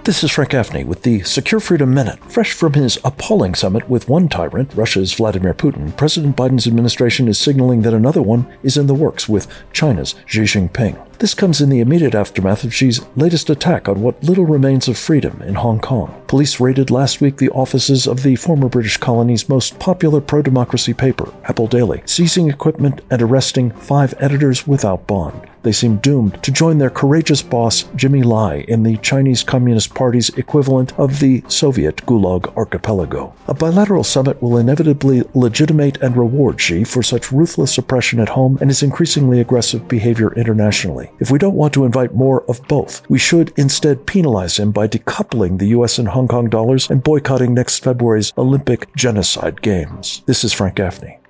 This is Frank Gaffney with the Secure Freedom Minute. Fresh from his appalling summit with one tyrant, Russia's Vladimir Putin, President Biden's administration is signaling that another one is in the works with China's Xi Jinping. This comes in the immediate aftermath of Xi's latest attack on what little remains of freedom in Hong Kong. Police raided last week the offices of the former British colony's most popular pro-democracy paper, Apple Daily, seizing equipment and arresting 5 editors without bond. They seem doomed to join their courageous boss, Jimmy Lai, in the Chinese Communist Party's equivalent of the Soviet Gulag Archipelago. A bilateral summit will inevitably legitimate and reward Xi for such ruthless oppression at home and his increasingly aggressive behavior internationally. If we don't want to invite more of both, we should instead penalize him by decoupling the US and Hong Kong dollars and boycotting next February's Olympic genocide games. This is Frank Gaffney.